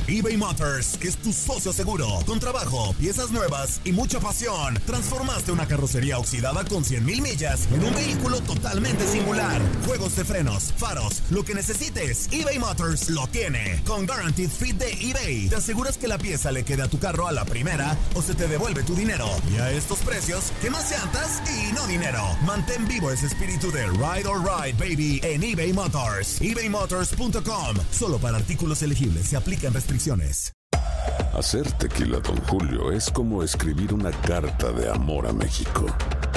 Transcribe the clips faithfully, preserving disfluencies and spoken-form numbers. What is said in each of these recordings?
eBay Motors es tu socio seguro. Con trabajo, piezas nuevas y mucha pasión, transformaste una carrocería oxidada con cien mil millas en un vehículo totalmente singular. Juegos de frenos, faros, lo que necesites, eBay Motors lo tiene. Con Guaranteed Fit de eBay, te aseguras que la pieza le quede a tu carro a la primera o se te devuelve tu dinero. Y a estos precios, ¿qué más llantas y no dinero? Mantén vivo ese espíritu de Ride or Ride, baby, en eBay Motors. ebay motors punto com. Solo para artículos elegibles se aplican restricciones. Hacer tequila Don Julio es como escribir una carta de amor a México.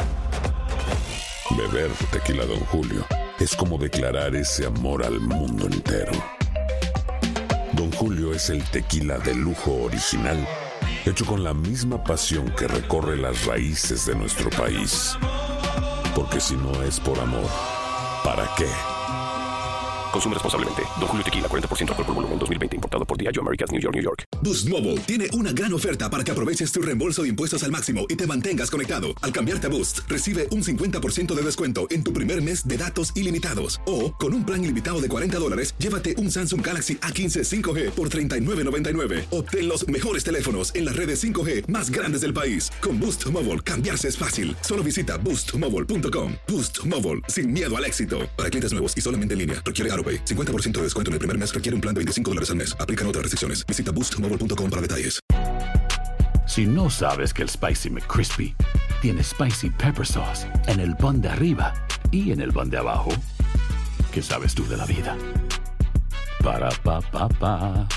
Beber tequila Don Julio es como declarar ese amor al mundo entero. Don Julio es el tequila de lujo original, hecho con la misma pasión que recorre las raíces de nuestro país. Porque si no es por amor, ¿para qué? Consume responsablemente. Don Julio Tequila, cuarenta por ciento alcohol por volumen, dos mil veinte. Importado por Diageo Americas, New York, New York. Boost Mobile tiene una gran oferta para que aproveches tu reembolso de impuestos al máximo y te mantengas conectado. Al cambiarte a Boost, recibe un cincuenta por ciento de descuento en tu primer mes de datos ilimitados. O, con un plan ilimitado de cuarenta dólares, llévate un Samsung Galaxy A quince cinco G por treinta y nueve noventa y nueve. Obtén los mejores teléfonos en las redes cinco G más grandes del país. Con Boost Mobile, cambiarse es fácil. Solo visita boost mobile punto com. Boost Mobile, sin miedo al éxito. Para clientes nuevos y solamente en línea, requiere AutoPay. cincuenta por ciento de descuento en el primer mes requiere un plan de veinticinco dólares al mes. Aplican otras restricciones. Visita boost mobile punto com para detalles. Si no sabes que el Spicy McCrispy tiene Spicy Pepper Sauce en el pan de arriba y en el pan de abajo, ¿qué sabes tú de la vida? Para, pa, pa, pa.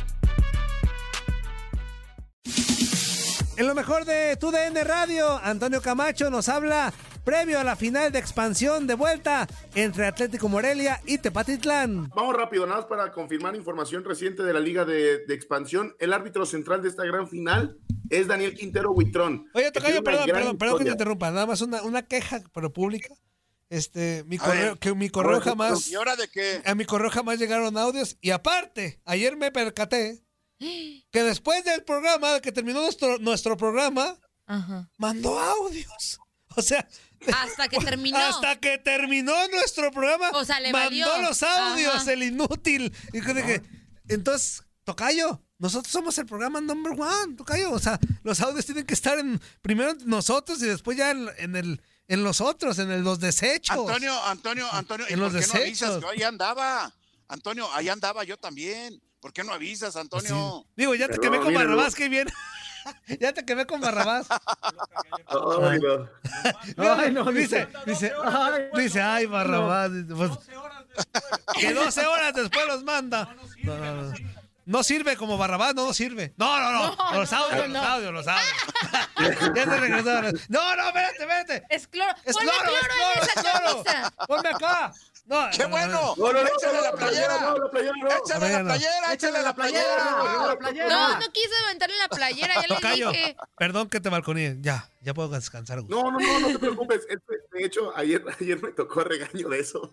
En lo mejor de Tu D N Radio, Antonio Camacho nos habla previo a la final de expansión de vuelta entre Atlético Morelia y Tepatitlán. Vamos rápido, nada más para confirmar información reciente de la Liga de, de Expansión. El árbitro central de esta gran final es Daniel Quintero Huitrón. Oye, Tocayo, perdón, perdón, perdón que te interrumpa. Nada más una, una queja, pero pública. Este, mi correo, que mi correo jamás. ¿Y ahora de qué? A mi correo jamás llegaron audios. Y aparte, ayer me percaté que después del programa, que terminó nuestro, nuestro programa, Ajá. mandó audios. O sea, hasta que terminó. Hasta que terminó nuestro programa. O sea, le mandó valió. los audios, Ajá. el inútil. Y que, que, entonces, Tocayo, nosotros somos el programa number one, Tocayo. O sea, los audios tienen que estar en primero en nosotros y después ya en, en el en los otros, en el, los desechos. Antonio, Antonio, Antonio, ¿y en por los qué no avisas? desechos. Yo ahí andaba. Antonio, ahí andaba yo también. ¿Por qué no avisas, Antonio? Sí. Digo, ya te Pero, quemé con míralo. Barrabás, qué bien. Ya te quemé con Barrabás. Ay, no. Ay, no, dice, dice, ay, dice, ay, Barrabás. No. Pues, que doce horas después los manda. No, no, no. No sirve como Barrabás, no, no sirve. No, no, no. No, los audios, no, los no. audios, los audios. Ya te regresaron. No, no, espérate, espérate. Es cloro. Es Ponle cloro, cloro, es en esa cloro, camisa. Ponme acá. No, ¡Qué bueno! No, no, no, ¡Échale no, la no, playera! no, la playera no. ¡Échale la playera! ¡Échale la playera! No, no quise aventarle la playera, ya Tocayo, le dije. Perdón que te balconé. Ya, ya puedo descansar. Gusto. No, no, no, no te preocupes. Este, de hecho, ayer, ayer me tocó regaño de eso.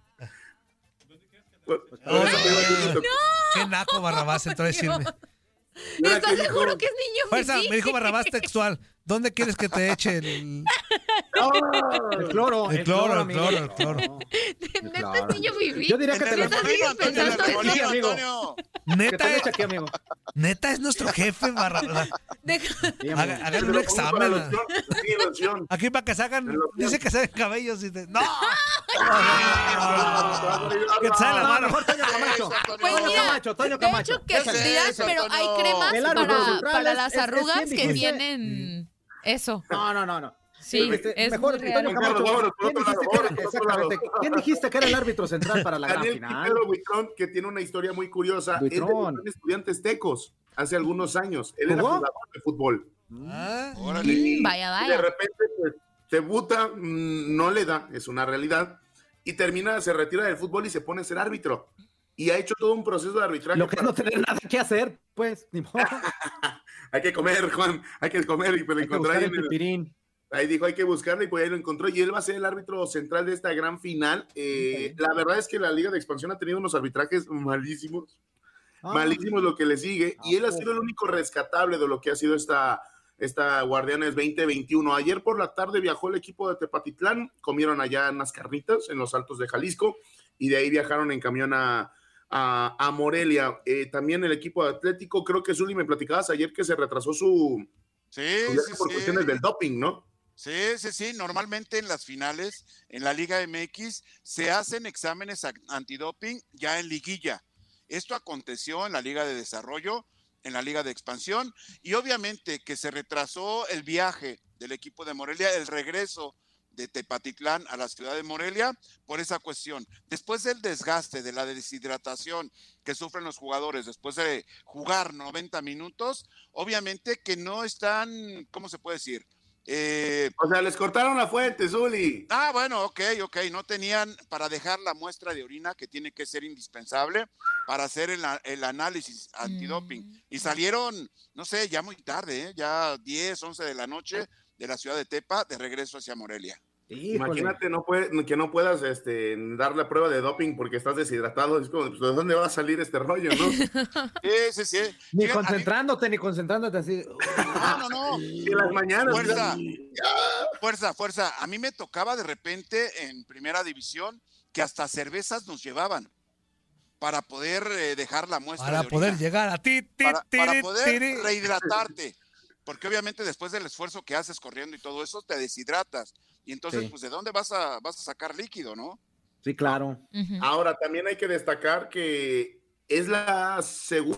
Por- por eso te iba a decir, me tocó. Qué naco Barrabás entró a decirme. Mira, ¿Estás ¿qué dijo? seguro que es niño Fuerza, fifí? me dijo Barrabás textual. ¿Dónde quieres que te eche el, El cloro, el cloro, el amigo. cloro, el cloro? ¿Neta es niño fifí? Yo diría que te lo ¿Neta Antonio, sigues Antonio, pensando Antonio, eso? Sí, amigo. Antonio. Que te Neta, lo eche aquí, amigo. neta es nuestro jefe Barrabás. Deja- Sí, amigo. Haga- Hagan Te un lo pongo para examen. loción. Sí, loción. Aquí para que sacan, Loción. dice que salen cabellos y te... ¡No! Ah, Que te sale la No, mano. mejor Toño Camacho. Pues Pues Toño mira, Camacho, Toño de Camacho. hecho que Échale. dirás, eso, pero hay Antonio. cremas El árbitro para, central para es- las es- es arrugas bien que difícil. tienen eso. No, no, no, no. Sí, Este, es mejor, muy Toño real. Camacho. Vámonos, por ¿Quién otro lado, dijiste que era, vámonos, por otro lado. exactamente, ¿quién dijiste que era el árbitro central para la gran Daniel final? Quintero Huitrón, que tiene una historia muy curiosa. Él Huitrón. debutó en Estudiantes Tecos hace algunos años. Él era ¿Jugó? jugador de fútbol. Ah, Órale. Y, Vaya, y de vaya. repente, pues, debuta, mm, no le da, es una realidad. Y termina, se retira del fútbol y se pone a ser árbitro. Y ha hecho todo un proceso de arbitraje. Lo que es para- no tener nada que hacer, pues, ni modo. Hay que comer, Juan, hay que comer. Y pues, lo Hay que encontré buscar ahí el en el- pipirín. Ahí dijo, hay que buscarlo y pues ahí lo encontró y él va a ser el árbitro central de esta gran final. Eh, Ok. La verdad es que la Liga de Expansión ha tenido unos arbitrajes malísimos, Ah. malísimos lo que le sigue y él ha Ah, sido el único rescatable de lo que ha sido esta, esta Guardianes veinte veintiuno. Ayer por la tarde viajó el equipo de Tepatitlán, comieron allá unas carnitas en los Altos de Jalisco y de ahí viajaron en camión a, a, a Morelia. Eh, también el equipo de Atlético, creo que Zuli, me platicabas ayer que se retrasó su, Sí, su viaje sí, por sí. cuestiones del doping, ¿no? Sí, sí, sí. Normalmente en las finales, en la Liga M X, se hacen exámenes a- antidoping ya en liguilla. Esto aconteció en la Liga de Desarrollo, en la Liga de Expansión, y obviamente que se retrasó el viaje del equipo de Morelia, el regreso de Tepatitlán a la ciudad de Morelia por esa cuestión. Después del desgaste, de la deshidratación que sufren los jugadores después de jugar noventa minutos, obviamente que no están, ¿cómo se puede decir? Eh, O sea, les cortaron la fuente, Zuli. ah, bueno, ok, ok, no tenían para dejar la muestra de orina que tiene que ser indispensable para hacer el, a- el análisis antidoping. Y salieron, no sé, ya muy tarde, ¿eh? Ya diez, once de la noche de la ciudad de Tepa, de regreso hacia Morelia. Híjole. Imagínate no puede, que no puedas este, dar la prueba de doping porque estás deshidratado. Es como, pues, ¿de dónde va a salir este rollo, no? Sí, sí, sí. Ni Fíjate, a mí- concentrándote, ni concentrándote así. No, no, no. Y en las mañanas. Fuerza. ya. Fuerza, fuerza. A mí me tocaba de repente en primera división que hasta cervezas nos llevaban para poder eh, dejar la muestra Para de poder orina. llegar a ti, ti, para, ti, para ti, poder ti. rehidratarte. Porque obviamente después del esfuerzo que haces corriendo y todo eso, te deshidratas. Y entonces, Sí. pues, ¿de dónde vas a, vas a sacar líquido, no? Sí, claro. Ujú. Ahora, también hay que destacar que es la segunda.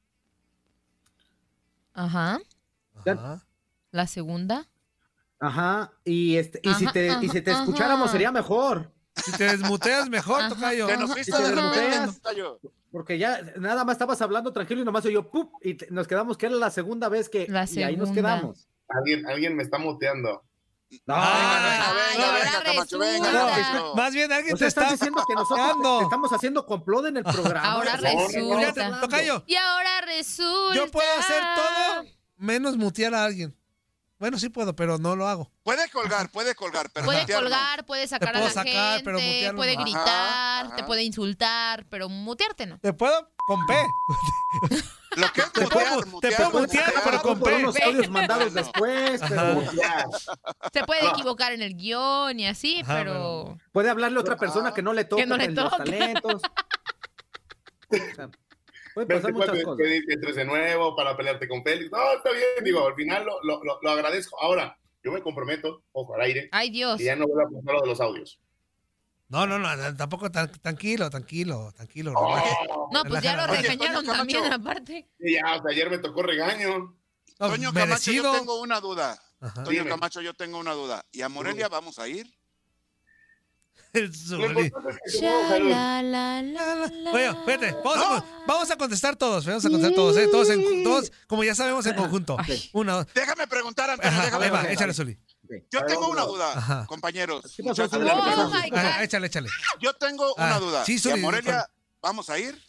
Ajá. Ajá. La segunda. Ajá. Y este, y si Ajá, te, y ajá, si te ajá. escucháramos sería mejor. Si te desmuteas mejor, Ajá. tocayo. Que nos Ajá. fuiste Y te de repente, desmuteas. Tocayo. Porque ya nada más estabas hablando tranquilo y nomás yo ¡pup! Y te- nos quedamos que era la segunda vez que La y ahí nos segunda. quedamos. Alguien, alguien me está muteando. No, Ah, venga, Ay, venga, ahora venga, Camacho, venga, resulta. Camacho. Más bien alguien o sea, te estás está diciendo que nosotros sacando. te estamos haciendo complot en el programa. Ahora O sea, resulta. Fíjate, tocayo, Y ahora resulta. yo puedo hacer todo menos mutear a alguien. Bueno, sí puedo, pero no lo hago. Puede colgar, puede colgar, pero Puede mutear no. colgar, puede sacar a puedo la sacar, pero gente, mutearlo puede no. gritar, Ajá, ajá. te puede insultar, pero mutearte no. Te puedo con P. Lo que es Te mutear, puedo- te mutear, puedo puede mutear, sacar, pero con por P. unos audios mandados después, pero Ajá. Ya. Se puede No. equivocar en el guión y así, Ajá, pero... puede hablarle a otra persona que no le toca Que no le en los toca. talentos. O sea, puede Vente, pasar muchas puedes cosas. pedir que entres de nuevo para pelearte con Félix. No, está bien, digo, al final lo, lo, lo, lo agradezco. Ahora, yo me comprometo, ojo, al aire, Ay, Dios. que ya no voy a apuntar lo de los audios. No, no, no, tampoco tan, tranquilo, tranquilo, tranquilo. Oh, relaja. No, pues ya lo Oye, regañaron Toño también, Camacho. aparte. sí, ya, o sea, ayer me tocó regaño. No, Toño Camacho, merecido. yo tengo una duda. Ajá. Toño Dime. Camacho, yo tengo una duda. ¿Y a Morelia vamos a ir? El Lo Zuli. importante es que tengamos salud. Sha, la, la, la, la. Oye, vete, vamos, a, vamos a contestar todos, vamos a contestar todos, ¿eh? Todos, en, todos, como ya sabemos, en conjunto. Una, dos. Déjame preguntar, Antonio, Ajá, déjame ahí va, preguntar. échale, Zuli. Yo tengo una duda, Ajá. compañeros. ¿Qué pasó, muchachos Zuli? de la Oh, organización. my God. Ajá, échale, échale. Yo tengo Ah, una duda. sí, ¿Y a Zuli, Morelia vamos a ir?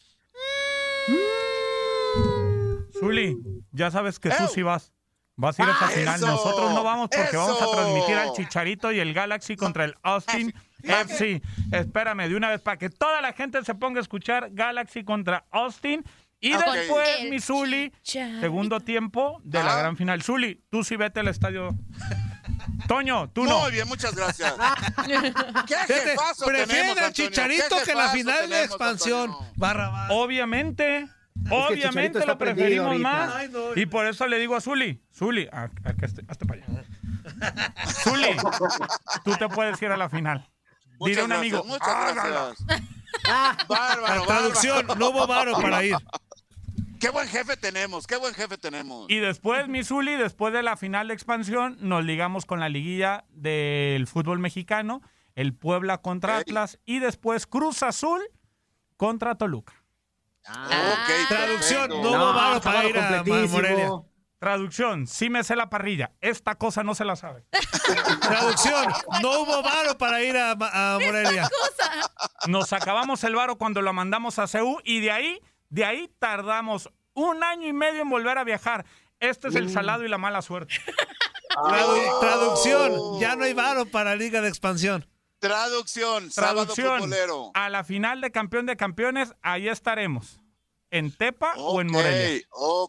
Zuli, ya sabes que tú ¡Ew! sí vas. Vas a ir a esa ¡Ah, final. eso! Nosotros no vamos porque vamos a ¡Eso! transmitir al Chicharito y el Galaxy contra el Austin F C. Espérame de una vez para que toda la gente se ponga a escuchar Galaxy contra Austin. Y Ok. después, El mi Zuli, Chicharito. segundo tiempo de la Ah. gran final. Zuli, tú sí vete al estadio. Toño, tú no. Muy bien, muchas gracias. ¿Qué Fíjate, jefazo prefieren tenemos, el Antonio? Chicharito ¿Qué que la jefazo final de tenemos, expansión. Antonio? Barra, barra. Obviamente, Chicharito obviamente está lo prendido preferimos ahorita. más. Ay, no. Y por eso le digo a Zuli, Zuli, a, a que esté- hazte para allá. Zuli, tú te puedes ir a la final. Muchas Dile a un gracias, amigo, muchas "Hágalo". gracias. Ah, Bárbaro, La traducción, bárbaro. no hubo varo para ir. Qué buen jefe tenemos, qué buen jefe tenemos. Y después, mi Zuli, después de la final de expansión, nos ligamos con la liguilla del fútbol mexicano, el Puebla contra Ok. Atlas, y después Cruz Azul contra Toluca. Ok, Traducción, perfecto. no hubo no, varo para sábado ir a Ma- completísimo. Morelia. Traducción, sí me sé la parrilla. Esta cosa no se la sabe. Traducción, no hubo varo para ir a, Ma- a Morelia. Nos acabamos el varo cuando lo mandamos a C U y de ahí, de ahí tardamos un año y medio en volver a viajar. Este es el salado y la mala suerte. Tradu- traducción, ya no hay varo para Liga de Expansión. Traducción, sábado Traducción, futbolero. a la final de campeón de campeones, ahí estaremos. ¿En Tepa o en Ok, Morelia? Ok,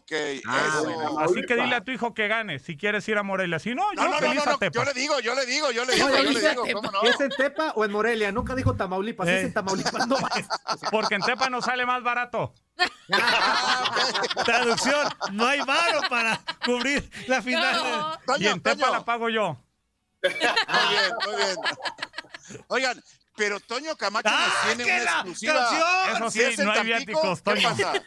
Ok, eso. Así que dile a tu hijo que gane si quieres ir a Morelia. Si no, yo No, no, no, feliz no, a no, Tepa. yo le digo, yo le digo, yo le digo, No, yo le dice digo, ¿cómo no? ¿Es en Tepa o en Morelia? Nunca dijo Tamaulipas, Eh. es en Tamaulipas, no vas. Porque en Tepa nos sale más barato. Traducción, no hay varo para cubrir la final. No. Y Toño, en Tepa Toño. la pago yo. Muy bien, muy bien. Oigan, pero Toño Camacho ¡Ah, nos tiene que una la exclusiva. canción! Eso Si sí, es en no hay Tampico, viáticos, ¿qué Toño. pasa?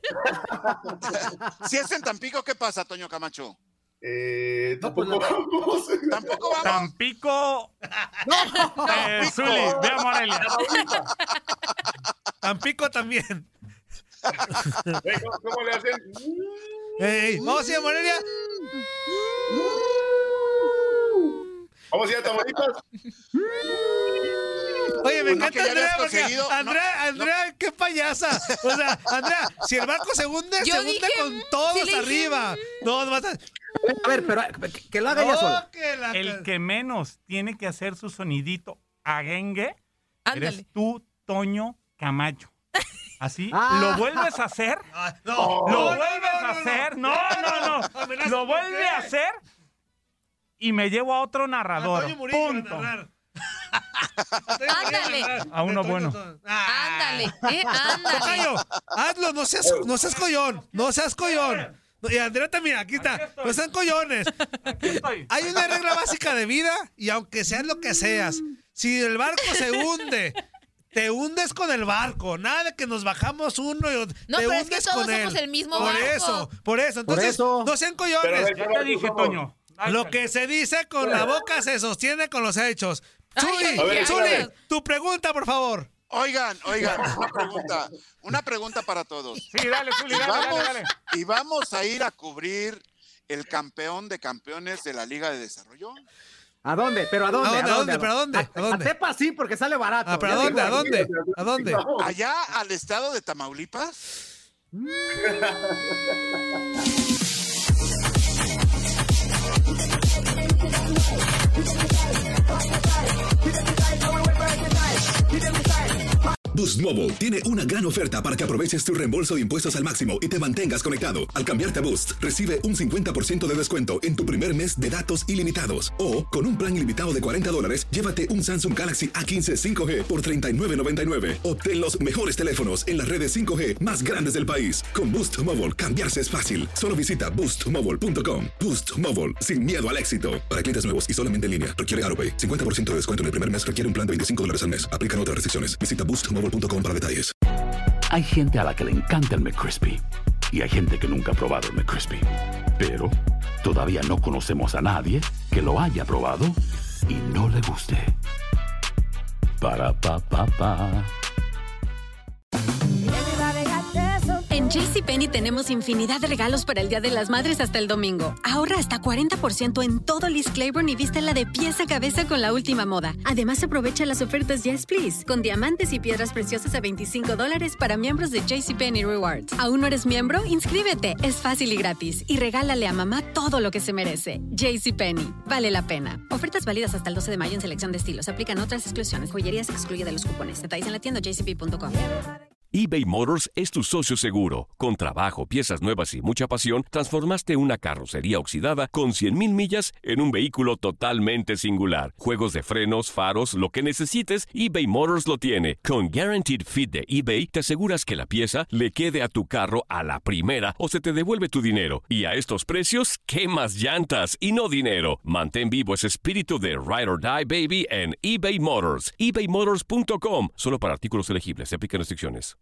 Si es en Tampico, ¿qué pasa, Toño Camacho? Eh, No, pues, tampoco vamos. Tampoco vamos. Tampico. Eh, Zuli, ve a Morelia. Tampico también. Ey, ¿Cómo, cómo le hacen? Ey, vamos a ir a Morelia. Vamos a ir a Tamaulipas. Oye, me Pues no, encanta que ya Andrea habías porque conseguido, no, Andrea, Andrea, qué payasa. O sea, Andrea, si el barco se hunde, Yo se hunde dije, con sí todos le dije, arriba. No, no vas a... A ver, pero que, que lo haga ella sola. No, que la... El que menos tiene que hacer su sonidito agengue Ándale. eres tú, Toño Camacho. Así, Ah. ¿lo vuelves a hacer? Ah, no, ¿Lo no, vuelves no, no, a no, hacer? No, no, no. Amenaza Lo con vuelve qué. a hacer y me llevo a otro narrador. Antonio Murillo para Punto. narrar. Antonio Murillo Ándale. para narrar. A uno De Toño, bueno. Toño. Ah. Ándale, eh, ándale. Tocayo, hazlo, no seas, no seas collón, no seas collón. Y Andrea también, aquí está, Aquí estoy. no sean collones. Aquí estoy. Hay una regla básica de vida y aunque seas lo que seas, si el barco se hunde, te hundes con el barco, nada de que nos bajamos uno y te No, pero es hundes que todos con él. somos el mismo por barco. eso, por eso, entonces eso. no sean Pero, collones. a ver, Ya te dije, Toño. Ay, Lo sale. que se dice con la boca se sostiene con los hechos. Zuli, Ay, ay, ay, Zuli, ay. tu pregunta, por favor. Oigan, oigan, una pregunta, una pregunta para todos. Sí, dale, Zuli, Y dale, dale, vamos, dale. y vamos a ir a cubrir el campeón de campeones de la Liga de Desarrollo. ¿A dónde? ¿Pero a dónde? ¿A dónde? ¿A dónde? ¿Pero a dónde? ¿A dónde? A Tepa sí, porque sale barato. Ah, ¿pero a Ya dónde? digo, ¿A dónde? ¿A dónde? Allá al estado de Tamaulipas. Boost Mobile tiene una gran oferta para que aproveches tu reembolso de impuestos al máximo y te mantengas conectado. Al cambiarte a Boost, recibe un cincuenta por ciento de descuento en tu primer mes de datos ilimitados. O, con un plan ilimitado de cuarenta dólares, llévate un Samsung Galaxy A quince cinco G por treinta y nueve noventa y nueve. Obtén los mejores teléfonos en las redes cinco G más grandes del país. Con Boost Mobile, cambiarse es fácil. Solo visita boost mobile punto com. Boost Mobile, sin miedo al éxito. Para clientes nuevos y solamente en línea, requiere AutoPay. cincuenta por ciento de descuento en el primer mes requiere un plan de veinticinco dólares al mes. Aplican otras restricciones. Visita boost mobile punto com para detalles. Hay gente a la que le encanta el McCrispy y hay gente que nunca ha probado el McCrispy. Pero todavía no conocemos a nadie que lo haya probado y no le guste. Para pa pa pa. En JCPenney tenemos infinidad de regalos para el Día de las Madres hasta el domingo. Ahorra hasta cuarenta por ciento en todo Liz Claiborne y vístela de pies a cabeza con la última moda. Además, aprovecha las ofertas Yes Please, con diamantes y piedras preciosas a veinticinco dólares para miembros de JCPenney Rewards. ¿Aún no eres miembro? Inscríbete. Es fácil y gratis. Y regálale a mamá todo lo que se merece. JCPenney. Vale la pena. Ofertas válidas hasta el doce de mayo en selección de estilos. Aplican otras exclusiones. Joyería se excluye de los cupones. Detalles en la tienda j c p punto com. eBay Motors es tu socio seguro. Con trabajo, piezas nuevas y mucha pasión, transformaste una carrocería oxidada con cien mil millas en un vehículo totalmente singular. Juegos de frenos, faros, lo que necesites, eBay Motors lo tiene. Con Guaranteed Fit de eBay, te aseguras que la pieza le quede a tu carro a la primera o se te devuelve tu dinero. Y a estos precios, ¿qué más llantas y no dinero? Mantén vivo ese espíritu de Ride or Die, baby, en eBay Motors. ebay motors punto com. Solo para artículos elegibles. Se aplican restricciones.